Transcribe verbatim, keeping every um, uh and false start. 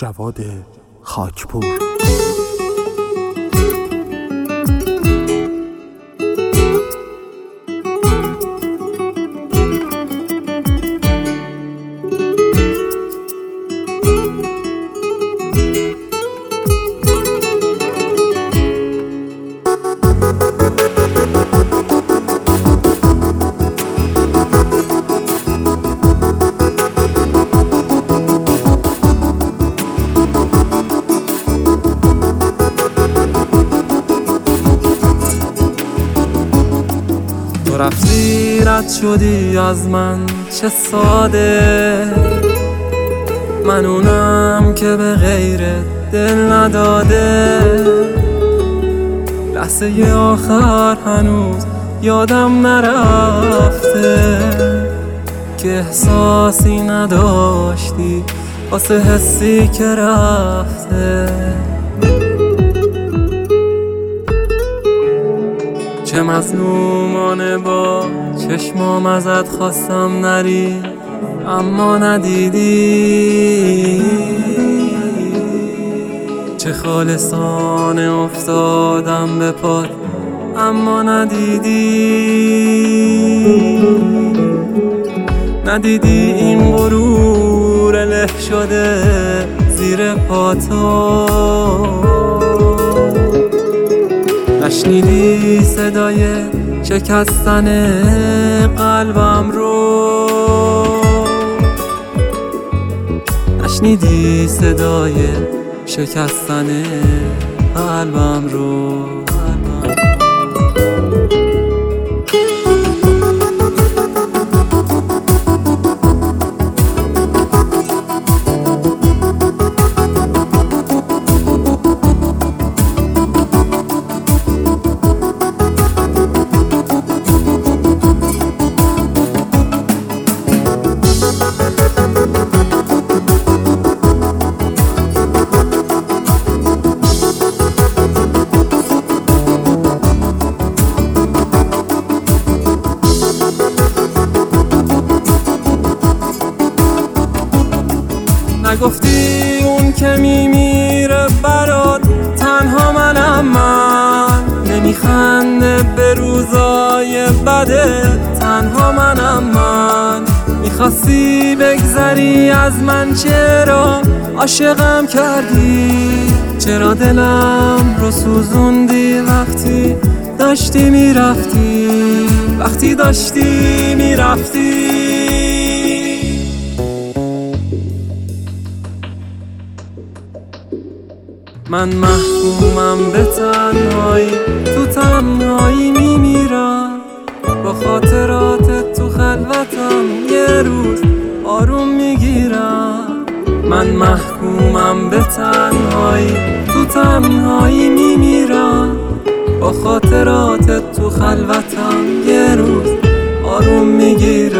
جواد خاکپور. تو رفتی رد شدی از من چه ساده، من اونم که به غیرت دل نداده. لحظه ی آخر هنوز یادم نرفته که احساسی نداشتی واسه حسی که رفته. چه مظلومانه با چشمام ازت خواستم نری اما ندیدی، چه خالصانه افتادم به پات اما ندیدی. ندیدی این غرور له شده زیر پاتا، نشنیدی صدای شکستن قلبم رو، نشنیدی صدای شکستن قلبم رو. نگفتی اون که میمیره برات تنها منم، من نمیخنده به روزای بده تنها منم. من میخواستی بگذری از من، چرا عاشقم کردی؟ چرا دلم رو سوزوندی وقتی داشتی میرفتی، وقتی داشتی میرفتی. من محکومم به تنهایی، تو تنهایی میمیرم، با خاطرات تو خلوتم یه روز آروم میگیرم. من محکومم به تنهایی، تو تنهایی میمیرم، با خاطرات تو خلوتم یه روز آروم میگیرم.